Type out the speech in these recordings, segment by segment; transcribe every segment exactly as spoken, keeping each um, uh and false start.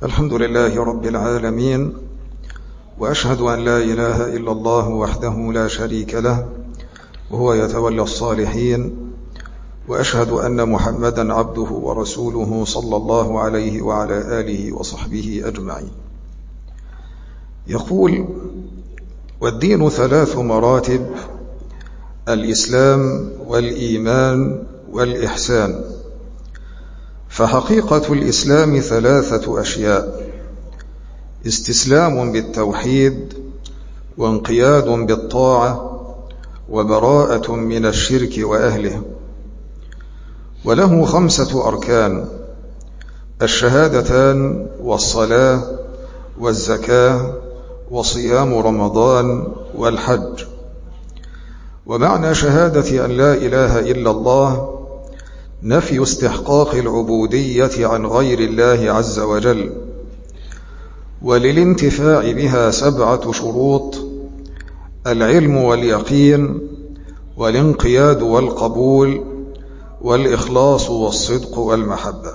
الحمد لله رب العالمين، وأشهد أن لا إله إلا الله وحده لا شريك له وهو يتولى الصالحين، وأشهد أن محمدا عبده ورسوله صلى الله عليه وعلى آله وصحبه أجمعين. يقول: والدين ثلاث مراتب: الإسلام والإيمان والإحسان. فحقيقة الإسلام ثلاثة أشياء: استسلام بالتوحيد، وانقياد بالطاعة، وبراءة من الشرك وأهله. وله خمسة أركان: الشهادتان، والصلاة، والزكاة، وصيام رمضان، والحج. ومعنى شهادة أن لا إله إلا الله نفي استحقاق العبودية عن غير الله عز وجل، وللانتفاع بها سبعة شروط: العلم واليقين، والانقياد والقبول، والإخلاص والصدق والمحبة.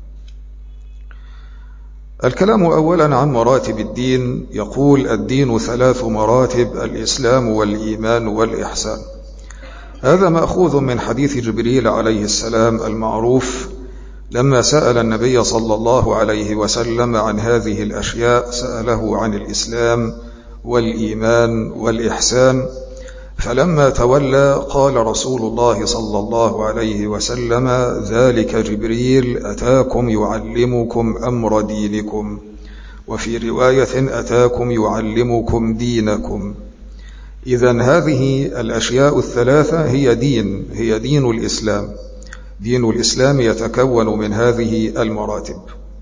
الكلام أولا عن مراتب الدين. يقول: الدين ثلاث مراتب: الإسلام والإيمان والإحسان. هذا مأخوذ من حديث جبريل عليه السلام المعروف لما سأل النبي صلى الله عليه وسلم عن هذه الأشياء، سأله عن الإسلام والإيمان والإحسان، فلما تولى قال رسول الله صلى الله عليه وسلم: ذلك جبريل أتاكم يعلمكم أمر دينكم، وفي رواية أتاكم يعلمكم دينكم. إذن هذه الأشياء الثلاثة هي دين هي دين الإسلام. دين الإسلام يتكون من هذه المراتب.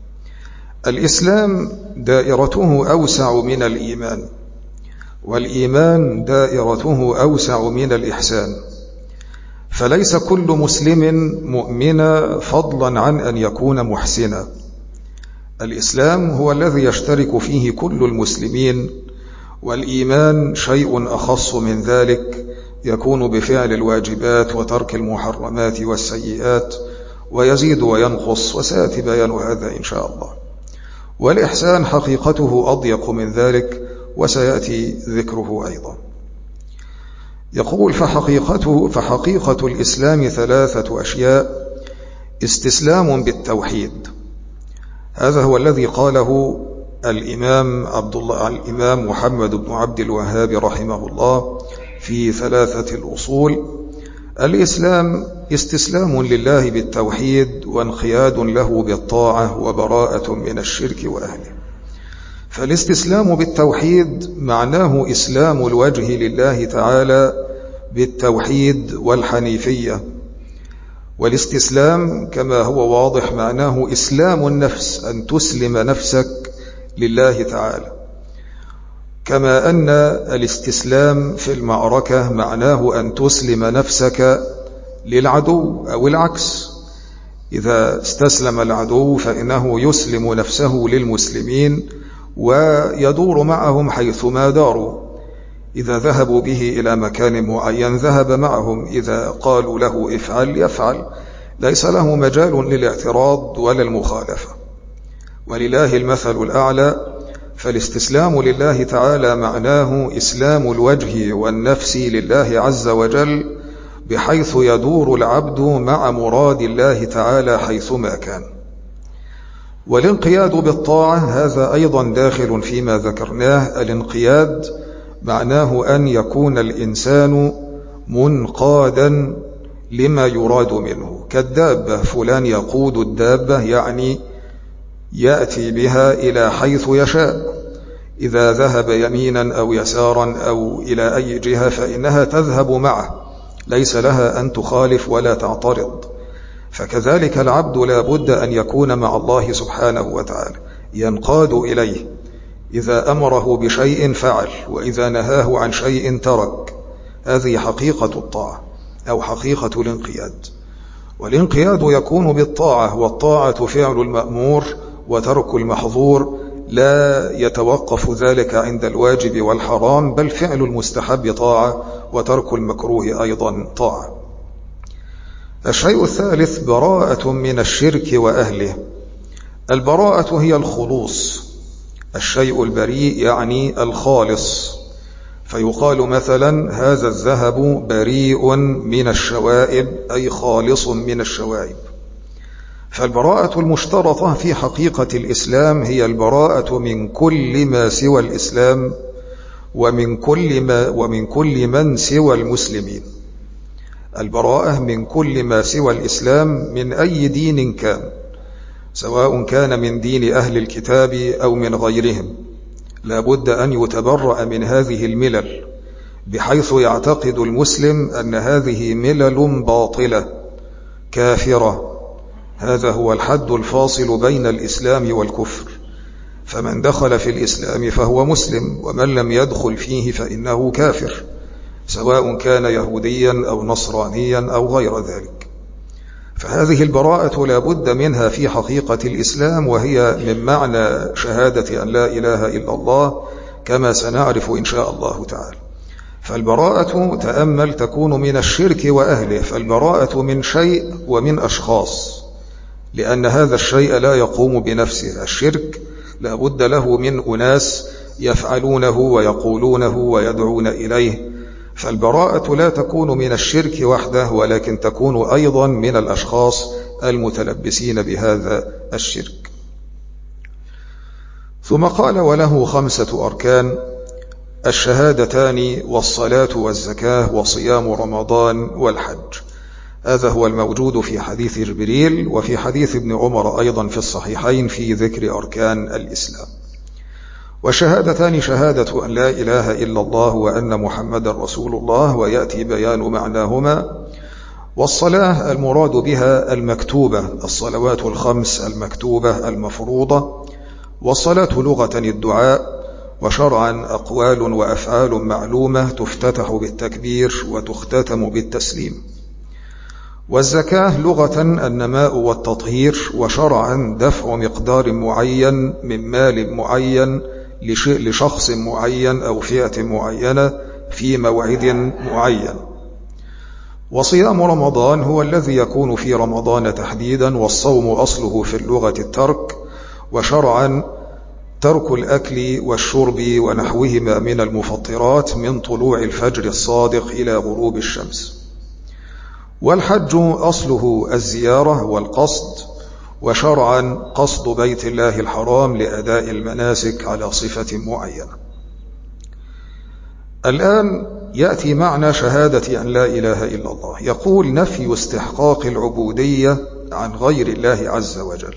الإسلام دائرته أوسع من الإيمان، والإيمان دائرته أوسع من الإحسان، فليس كل مسلم مؤمنا فضلا عن أن يكون محسنا. الإسلام هو الذي يشترك فيه كل المسلمين، والإيمان شيء أخص من ذلك، يكون بفعل الواجبات وترك المحرمات والسيئات، ويزيد وينقص، وسيأتي بيان هذا إن شاء الله. والإحسان حقيقته أضيق من ذلك، وسيأتي ذكره أيضا. يقول: فحقيقته فحقيقة الإسلام ثلاثة أشياء: استسلام بالتوحيد. هذا هو الذي قاله الإمام عبد الله الإمام محمد بن عبد الوهاب رحمه الله في ثلاثة الأصول. الإسلام استسلام لله بالتوحيد، وانقياد له بالطاعة، وبراءة من الشرك وأهله. فالاستسلام بالتوحيد معناه إسلام الوجه لله تعالى بالتوحيد والحنيفية، والاستسلام كما هو واضح معناه إسلام النفس، أن تسلم نفسك لله تعالى، كما أن الاستسلام في المعركة معناه أن تسلم نفسك للعدو، أو العكس. إذا استسلم العدو فإنه يسلم نفسه للمسلمين ويدور معهم حيثما داروا. إذا ذهبوا به إلى مكان معين ذهب معهم، إذا قالوا له افعل يفعل، ليس له مجال للاعتراض ولا المخالفة. ولله المثل الأعلى. فالاستسلام لله تعالى معناه إسلام الوجه والنفس لله عز وجل، بحيث يدور العبد مع مراد الله تعالى حيثما كان. والانقياد بالطاعة هذا أيضا داخل فيما ذكرناه. الانقياد معناه أن يكون الإنسان منقادا لما يراد منه، كالدابة. فلان يقود الدابة، يعني يأتي بها إلى حيث يشاء. إذا ذهب يمينا أو يسارا أو إلى أي جهة فإنها تذهب معه، ليس لها أن تخالف ولا تعترض. فكذلك العبد لا بد أن يكون مع الله سبحانه وتعالى، ينقاد إليه. إذا أمره بشيء فعل، وإذا نهاه عن شيء ترك. هذه حقيقة الطاعة أو حقيقة الانقياد. والانقياد يكون بالطاعة، والطاعة فعل المأمور وترك المحظور، لا يتوقف ذلك عند الواجب والحرام، بل فعل المستحب طاعة، وترك المكروه أيضا طاعة. الشيء الثالث: براءة من الشرك وأهله. البراءة هي الخلوص، الشيء البريء يعني الخالص. فيقال مثلا هذا الذهب بريء من الشوائب، أي خالص من الشوائب. فالبراءة المشترطة في حقيقة الإسلام هي البراءة من كل ما سوى الإسلام ومن كل ما ومن كل من سوى المسلمين. البراءة من كل ما سوى الإسلام من أي دين كان، سواء كان من دين أهل الكتاب أو من غيرهم، لا بد أن يتبرأ من هذه الملل، بحيث يعتقد المسلم أن هذه ملل باطلة كافرة. هذا هو الحد الفاصل بين الإسلام والكفر، فمن دخل في الإسلام فهو مسلم، ومن لم يدخل فيه فإنه كافر، سواء كان يهوديا أو نصرانيا أو غير ذلك. فهذه البراءة لا بد منها في حقيقة الإسلام، وهي من معنى شهادة أن لا إله إلا الله كما سنعرف إن شاء الله تعالى. فالبراءة تأمل تكون من الشرك وأهله، فالبراءة من شيء ومن أشخاص، لأن هذا الشيء لا يقوم بنفسه. الشرك لا بد له من أناس يفعلونه ويقولونه ويدعون إليه، فالبراءة لا تكون من الشرك وحده، ولكن تكون أيضا من الأشخاص المتلبسين بهذا الشرك. ثم قال وله خمسة أركان: الشهادتان والصلاة والزكاة وصيام رمضان والحج. هذا هو الموجود في حديث جبريل وفي حديث ابن عمر أيضا في الصحيحين في ذكر أركان الإسلام. والشهادتان شهادة أن لا إله إلا الله وأن محمد رسول الله، ويأتي بيان معناهما. والصلاة المراد بها المكتوبة، الصلوات الخمس المكتوبة المفروضة. والصلاة لغة الدعاء، وشرعا أقوال وأفعال معلومة تفتتح بالتكبير وتختتم بالتسليم. والزكاة لغة النماء والتطهير، وشرعا دفع مقدار معين من مال معين لشخص معين أو فئة معينة في موعد معين. وصيام رمضان هو الذي يكون في رمضان تحديدا، والصوم أصله في اللغة الترك، وشرعا ترك الأكل والشرب ونحوهما من المفطرات من طلوع الفجر الصادق إلى غروب الشمس. والحج أصله الزيارة والقصد، وشرعا قصد بيت الله الحرام لأداء المناسك على صفة معينة. الآن يأتي معنى شهادة أن لا إله إلا الله. يقول: نفي استحقاق العبودية عن غير الله عز وجل.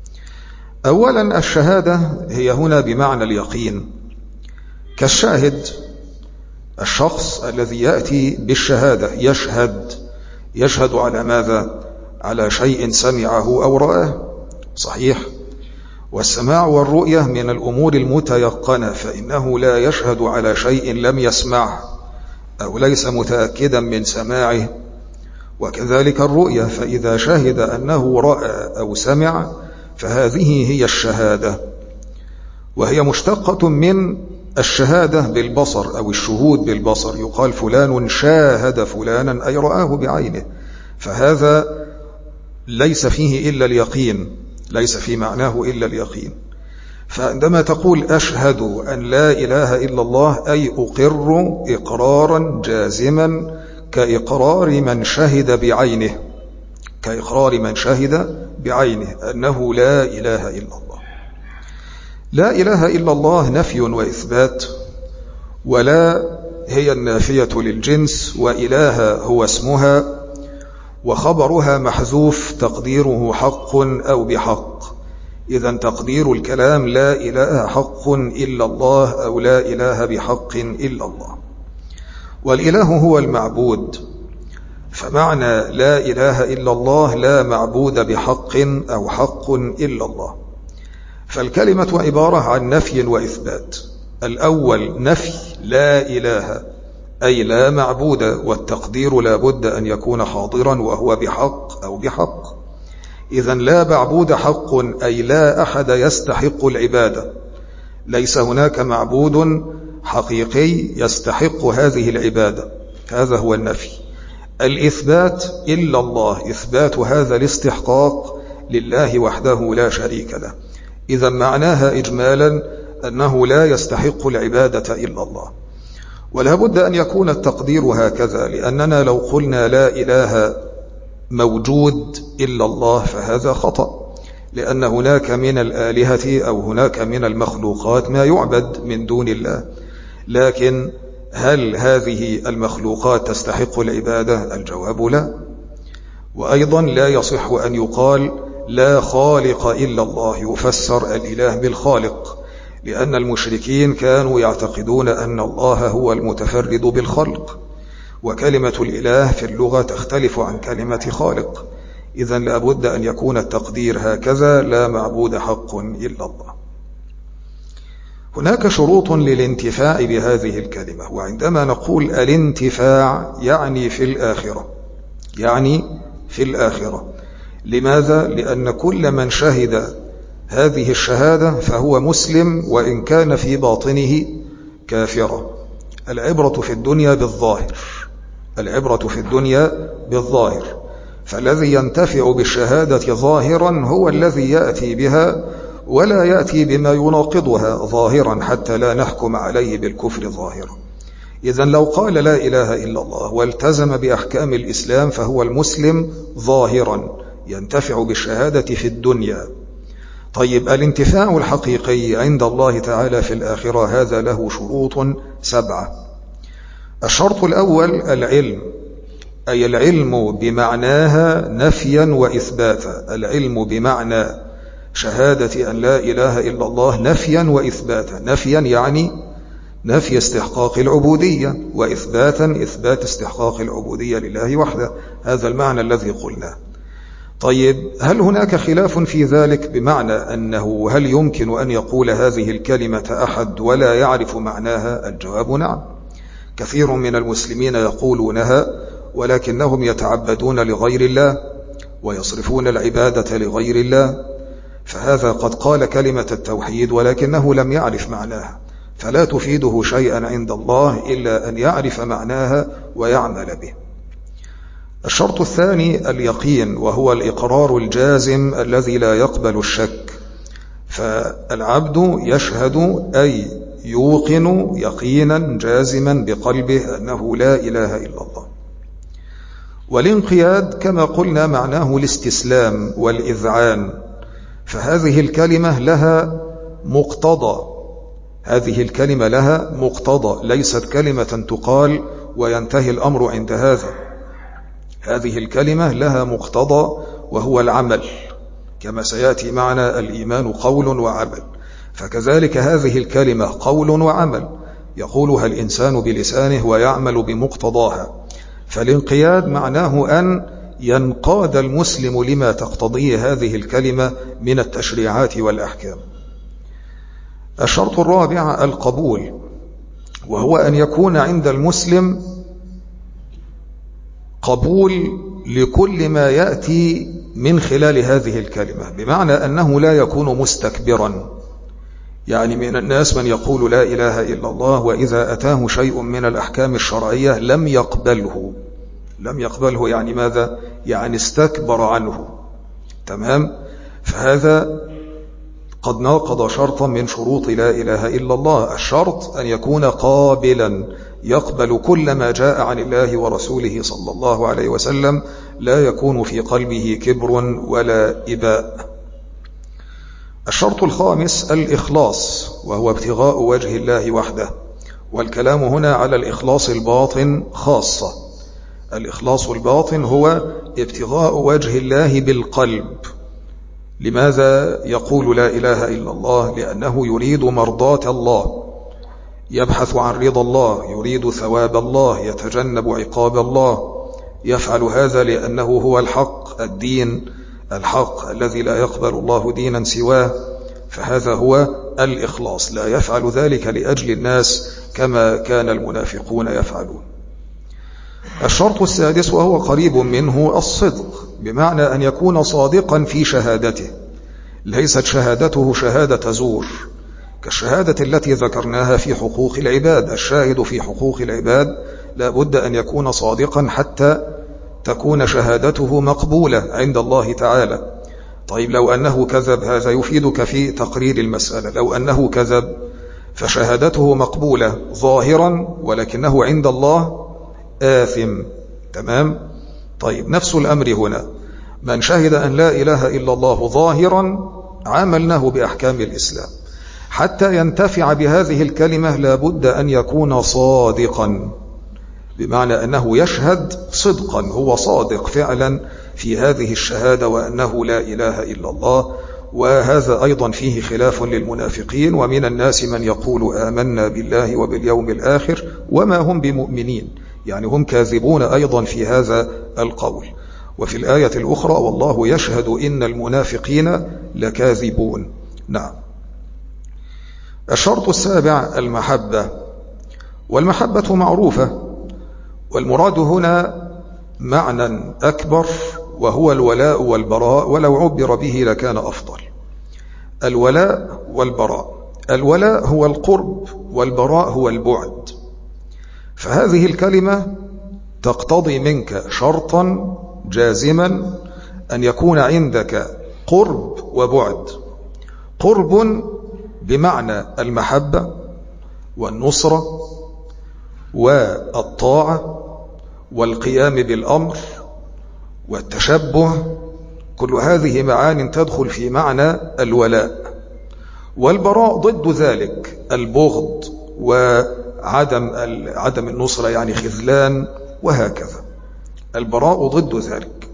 أولا الشهادة هي هنا بمعنى اليقين، كالشاهد، الشخص الذي يأتي بالشهادة يشهد يشهد على ماذا؟ على شيء سمعه أو رآه، صحيح؟ والسماع والرؤية من الأمور المتيقنة، فإنه لا يشهد على شيء لم يسمعه أو ليس متأكدا من سماعه. وكذلك الرؤية، فإذا شهد أنه رأى أو سمع فهذه هي الشهادة، وهي مشتقة من الشهادة بالبصر أو الشهود بالبصر. يقال فلان شاهد فلانا، أي رآه بعينه، فهذا ليس فيه إلا اليقين، ليس في معناه إلا اليقين. فعندما تقول أشهد أن لا إله إلا الله، أي أقر إقرارا جازما كإقرار من شهد بعينه، كإقرار من شهد بعينه أنه لا إله إلا الله. لا إله إلا الله نفي وإثبات، ولا هي النافية للجنس، وإله هو اسمها، وخبرها محذوف تقديره حق أو بحق. إذن تقدير الكلام لا إله حق إلا الله، أو لا إله بحق إلا الله. والإله هو المعبود، فمعنى لا إله إلا الله لا معبود بحق أو حق إلا الله. فالكلمة عبارة عن نفي وإثبات. الأول نفي لا إله، أي لا معبود، والتقدير لا بد أن يكون حاضرا وهو بحق أو بحق. إذن لا معبود حق، أي لا أحد يستحق العبادة، ليس هناك معبود حقيقي يستحق هذه العبادة، هذا هو النفي. الإثبات إلا الله، إثبات هذا الاستحقاق لله وحده لا شريك له. إذا معناها إجمالا أنه لا يستحق العبادة إلا الله. ولا بد أن يكون التقدير هكذا، لأننا لو قلنا لا إله موجود إلا الله فهذا خطأ، لأن هناك من الآلهة أو هناك من المخلوقات ما يعبد من دون الله، لكن هل هذه المخلوقات تستحق العبادة؟ الجواب لا. وأيضا لا يصح أن يقال لا خالق إلا الله، يفسر الإله بالخالق، لأن المشركين كانوا يعتقدون أن الله هو المتفرد بالخلق، وكلمة الإله في اللغة تختلف عن كلمة خالق. إذن لابد أن يكون التقدير هكذا: لا معبود حق إلا الله. هناك شروط للانتفاع بهذه الكلمة، وعندما نقول الانتفاع يعني في الآخرة، يعني في الآخرة. لماذا؟ لأن كل من شهد هذه الشهادة فهو مسلم وإن كان في باطنه كافرا. العبرة في الدنيا بالظاهر، العبرة في الدنيا بالظاهر، فالذي ينتفع بالشهادة ظاهرا هو الذي يأتي بها ولا يأتي بما يناقضها ظاهرا حتى لا نحكم عليه بالكفر ظاهرا. إذن لو قال لا إله إلا الله والتزم بأحكام الإسلام فهو المسلم ظاهرا ينتفع بالشهادة في الدنيا. طيب، الانتفاع الحقيقي عند الله تعالى في الآخرة هذا له شروط سبعة. الشرط الأول العلم، أي العلم بمعناها نفيا وإثباتا. العلم بمعنى شهادة أن لا إله إلا الله نفيا وإثباتا. نفيا يعني نفي استحقاق العبودية، وإثباتا إثبات استحقاق العبودية لله وحده. هذا المعنى الذي قلناه. طيب، هل هناك خلاف في ذلك بمعنى أنه هل يمكن أن يقول هذه الكلمة أحد ولا يعرف معناها؟ الجواب نعم. كثير من المسلمين يقولونها ولكنهم يتعبدون لغير الله ويصرفون العبادة لغير الله، فهذا قد قال كلمة التوحيد ولكنه لم يعرف معناها، فلا تفيده شيئا عند الله إلا أن يعرف معناها ويعمل به. الشرط الثاني اليقين، وهو الإقرار الجازم الذي لا يقبل الشك. فالعبد يشهد أي يوقن يقينا جازما بقلبه أنه لا إله إلا الله. والانقياد كما قلنا معناه الاستسلام والإذعان، فهذه الكلمة لها مقتضى، هذه الكلمة لها مقتضى، ليست كلمة تقال وينتهي الأمر عند هذا. هذه الكلمة لها مقتضى وهو العمل، كما سيأتي معنا الإيمان قول وعمل، فكذلك هذه الكلمة قول وعمل يقولها الإنسان بلسانه ويعمل بمقتضاها. فالانقياد معناه أن ينقاد المسلم لما تقتضيه هذه الكلمة من التشريعات والأحكام. الشرط الرابع القبول، وهو أن يكون عند المسلم قبول لكل ما يأتي من خلال هذه الكلمة، بمعنى أنه لا يكون مستكبرا. يعني من الناس من يقول لا إله إلا الله وإذا أتاه شيء من الأحكام الشرعية لم يقبله. لم يقبله يعني ماذا؟ يعني استكبر عنه. تمام؟ فهذا قد ناقض شرطا من شروط لا إله إلا الله. الشرط أن يكون قابلا يقبل كل ما جاء عن الله ورسوله صلى الله عليه وسلم، لا يكون في قلبه كبر ولا إباء. الشرط الخامس الإخلاص، وهو ابتغاء وجه الله وحده، والكلام هنا على الإخلاص الباطن خاصة. الإخلاص الباطن هو ابتغاء وجه الله بالقلب. لماذا يقول لا إله إلا الله؟ لأنه يريد مرضاة الله، يبحث عن رضا الله، يريد ثواب الله، يتجنب عقاب الله. يفعل هذا لأنه هو الحق، الدين الحق الذي لا يقبل الله دينا سواه. فهذا هو الإخلاص، لا يفعل ذلك لأجل الناس كما كان المنافقون يفعلون. الشرط السادس وهو قريب منه الصدق، بمعنى أن يكون صادقا في شهادته، ليست شهادته شهادة زور كالشهادة التي ذكرناها في حقوق العباد. الشاهد في حقوق العباد لا بد أن يكون صادقا حتى تكون شهادته مقبولة عند الله تعالى. طيب لو أنه كذب، هذا يفيدك في تقرير المسألة. لو أنه كذب فشهادته مقبولة ظاهرا، ولكنه عند الله آثم. تمام؟ طيب نفس الأمر هنا، من شهد أن لا إله إلا الله ظاهرا عاملناه بأحكام الإسلام. حتى ينتفع بهذه الكلمة لابد أن يكون صادقا، بمعنى أنه يشهد صدقا، هو صادق فعلا في هذه الشهادة وأنه لا إله إلا الله. وهذا أيضا فيه خلاف للمنافقين، ومن الناس من يقول آمنا بالله وباليوم الآخر وما هم بمؤمنين، يعني هم كاذبون أيضا في هذا القول. وفي الآية الأخرى والله يشهد إن المنافقين لكاذبون. نعم. الشرط السابع المحبة، والمحبة معروفة، والمراد هنا معنى أكبر وهو الولاء والبراء، ولو عبر به لكان أفضل. الولاء والبراء، الولاء هو القرب والبراء هو البعد. فهذه الكلمة تقتضي منك شرطا جازما أن يكون عندك قرب وبعد. قرب بمعنى المحبة والنصرة والطاعة والقيام بالأمر والتشبه، كل هذه معان تدخل في معنى الولاء. والبراء ضد ذلك البغض وعدم عدم النصرة، يعني خذلان، وهكذا. البراء ضد ذلك.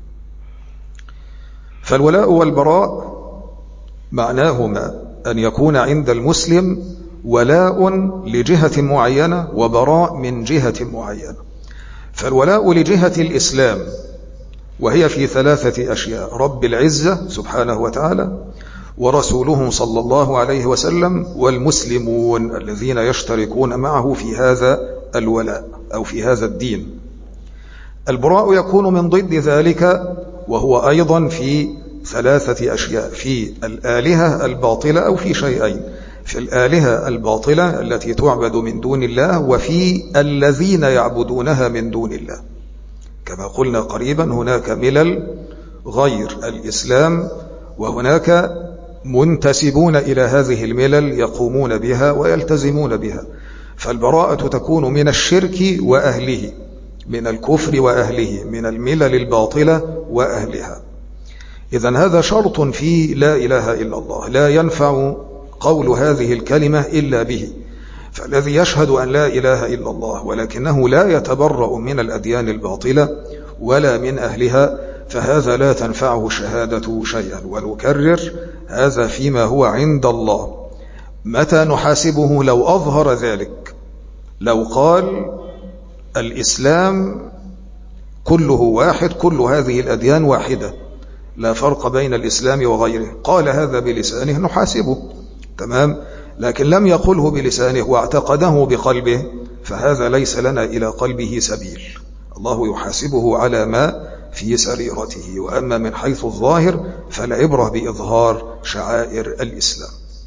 فالولاء والبراء معناهما أن يكون عند المسلم ولاء لجهة معينة وبراء من جهة معينة. فالولاء لجهة الإسلام، وهي في ثلاثة أشياء: رب العزة سبحانه وتعالى، ورسوله صلى الله عليه وسلم، والمسلمون الذين يشتركون معه في هذا الولاء أو في هذا الدين. البراء يكون من ضد ذلك، وهو أيضا في ثلاثة أشياء: في الآلهة الباطلة أو في شيئين: في الآلهة الباطلة التي تعبد من دون الله، وفي الذين يعبدونها من دون الله. كما قلنا قريبا هناك ملل غير الإسلام، وهناك منتسبون إلى هذه الملل يقومون بها ويلتزمون بها. فالبراءة تكون من الشرك وأهله، من الكفر وأهله، من الملل الباطلة وأهلها. إذن هذا شرط في لا إله إلا الله، لا ينفع قول هذه الكلمة إلا به. فالذي يشهد أن لا إله إلا الله ولكنه لا يتبرأ من الأديان الباطلة ولا من أهلها، فهذا لا تنفعه شهادة شيئا. ونكرر، هذا فيما هو عند الله. متى نحاسبه؟ لو أظهر ذلك، لو قال الإسلام كله واحد، كل هذه الأديان واحدة، لا فرق بين الإسلام وغيره، قال هذا بلسانه نحاسبه، تمام. لكن لم يقله بلسانه واعتقده بقلبه، فهذا ليس لنا إلى قلبه سبيل. الله يحاسبه على ما في سريرته. وأما من حيث الظاهر فالعبرة بإظهار شعائر الإسلام.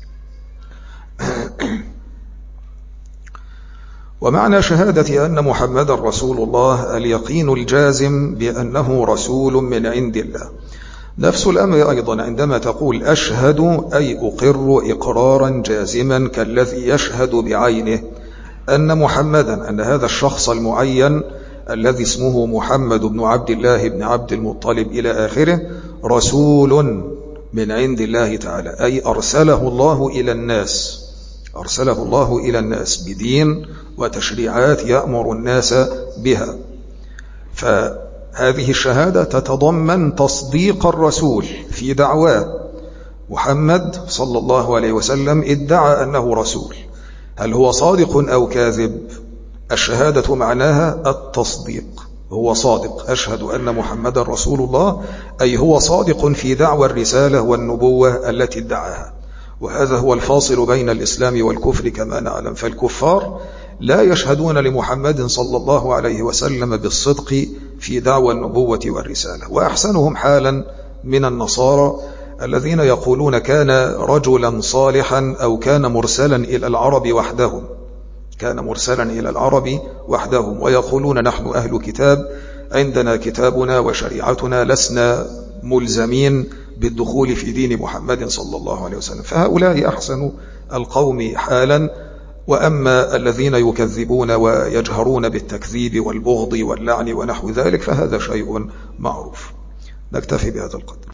ومعنى شهادة أن محمد رسول الله اليقين الجازم بأنه رسول من عند الله. نفس الأمر أيضا عندما تقول أشهد، أي أقر إقرارا جازما كالذي يشهد بعينه أن محمدا، أن هذا الشخص المعين الذي اسمه محمد بن عبد الله بن عبد المطلب إلى آخره رسول من عند الله تعالى، أي أرسله الله إلى الناس، أرسله الله إلى الناس بدين وتشريعات يأمر الناس بها. فهذه الشهادة تتضمن تصديق الرسول في دعواه. محمد صلى الله عليه وسلم ادعى أنه رسول، هل هو صادق أو كاذب؟ الشهادة معناها التصديق، هو صادق، أشهد أن محمد رسول الله، أي هو صادق في دعوى الرسالة والنبوة التي ادعاها. وهذا هو الفاصل بين الإسلام والكفر كما نعلم. فالكفار لا يشهدون لمحمد صلى الله عليه وسلم بالصدق في دعوى النبوة والرسالة. وأحسنهم حالا من النصارى الذين يقولون كان رجلا صالحا أو كان مرسلا إلى العرب وحدهم، كان مرسلا إلى العرب وحدهم، ويقولون نحن أهل كتاب، عندنا كتابنا وشريعتنا، لسنا ملزمين بالدخول في دين محمد صلى الله عليه وسلم، فهؤلاء أحسن القوم حالا. وأما الذين يكذبون ويجهرون بالتكذيب والبغض واللعن ونحو ذلك فهذا شيء معروف. نكتفي بهذا القدر.